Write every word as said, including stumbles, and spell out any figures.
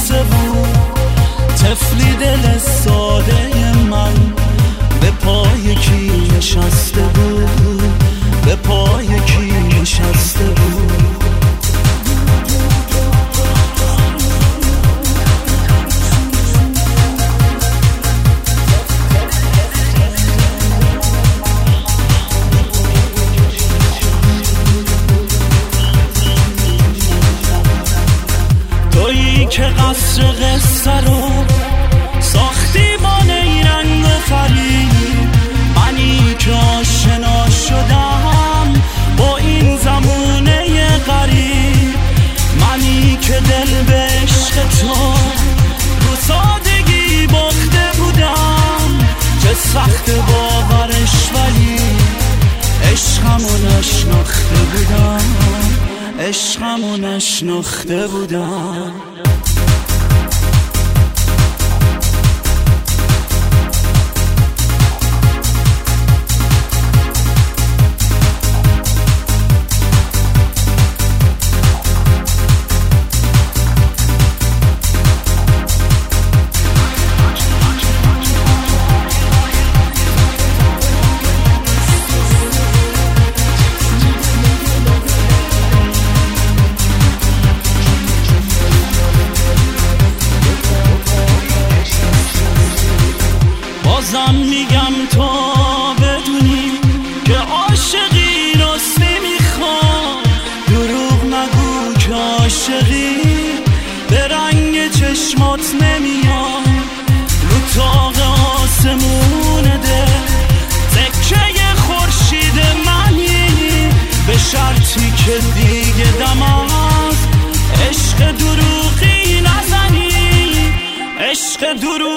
بسته بود، طفلی دل ساده من به پای کی نشسته بود، به پای کی نشسته بود. تویی که قصر قصه رو ساختی با نیرنگ و فریب، منی که آشنا شدم با این زمونه غریب، منی که دل به عشق تو رو سادگی باخته بودم، چه سخت باورش ولی عشقمو نشناخته بودم، عشقمو نشناخته بودم. بازم میگم تا بدونی که عاشقی راست نمیخوام، دروغ نگو که عاشقی به رنگ چشمات نمیاد، رو تاق آسمون ده تکه خورشید منی، به شرطی که دیگه دم از عشق دروغی نزنی، عشق دروغی